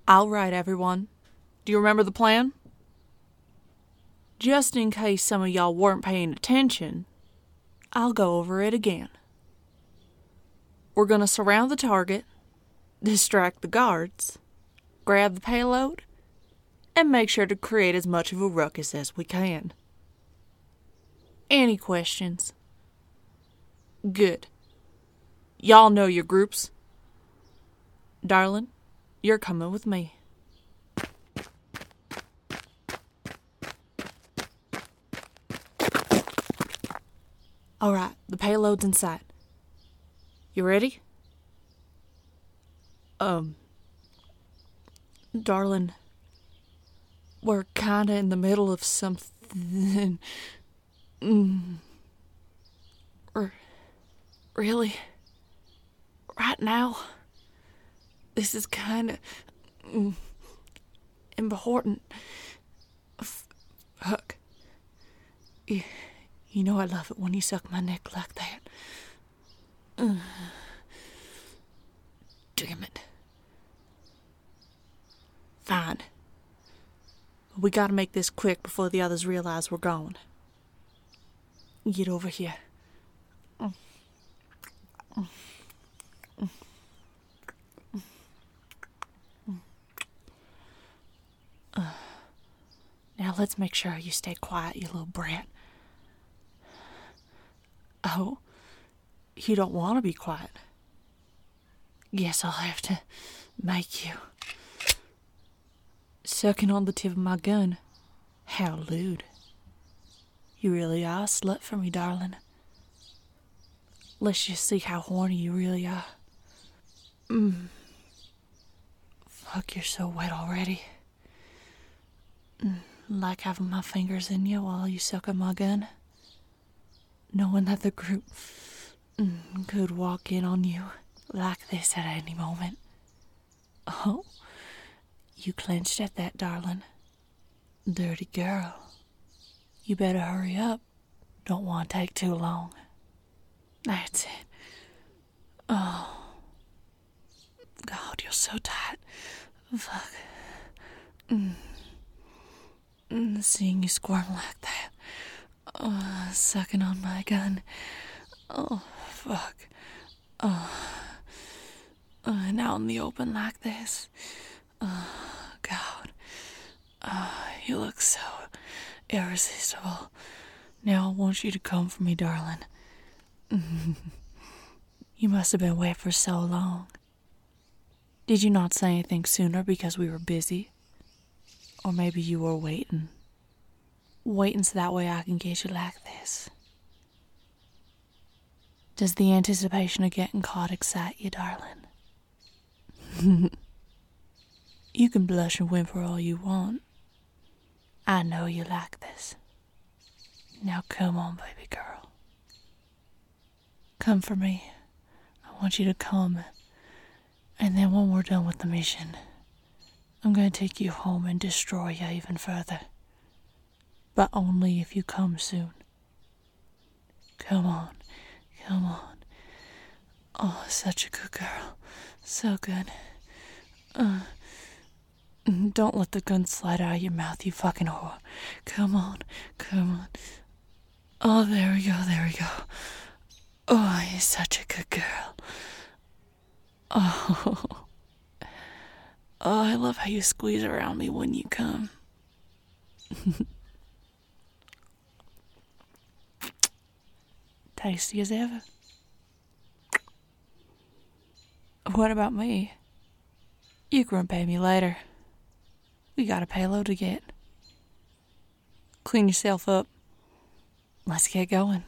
All right, everyone. Do you remember the plan? Just in case some of y'all weren't paying attention, I'll go over it again. We're going to surround the target, distract the guards, grab the payload, and make sure to create as much of a ruckus as we can. Any questions? Good. Y'all know your groups. Darling, you're coming with me. All right, the payload's in sight. You ready? Darling, we're kinda in the middle of something. Really? Right now? This is kinda important. Fuck. You know I love it when you suck my neck like that. Damn it. Fine. We gotta make this quick before the others realize we're gone. Get over here. Now let's make sure you stay quiet, you little brat. Oh, you don't want to be quiet. Guess I'll have to make you. Sucking on the tip of my gun. How lewd. You really are a slut for me, darling. Let's just see how horny you really are. Fuck, you're so wet already. Like having my fingers in you while you suck on my gun. Knowing that the group could walk in on you like this at any moment. Oh, you clenched at that, darling. Dirty girl. You better hurry up. Don't want to take too long. That's it. Oh. God, you're so tight. Fuck. Seeing you squirm like that. Sucking on my gun. Oh, fuck. Now in the open like this. God. You look so irresistible. Now I want you to come for me, darling. You must have been wet for so long. Did you not say anything sooner because we were busy? Or maybe you were waiting. Waiting so that way I can get you like this. Does the anticipation of getting caught excite you, darling? You can blush and whimper all you want. I know you like this. Now come on, baby girl. Come for me. I want you to come. And then when we're done with the mission, I'm going to take you home and destroy you even further. But only if you come soon. Come on. Come on. Oh, such a good girl. So good. Don't let the gun slide out of your mouth, you fucking whore. Come on. Come on. Oh, there we go. There we go. Oh, you're such a good girl. Oh. Oh, I love how you squeeze around me when you come. Tasty as ever. What about me? You can repay me later. We got a payload to get. Clean yourself up. Let's get going.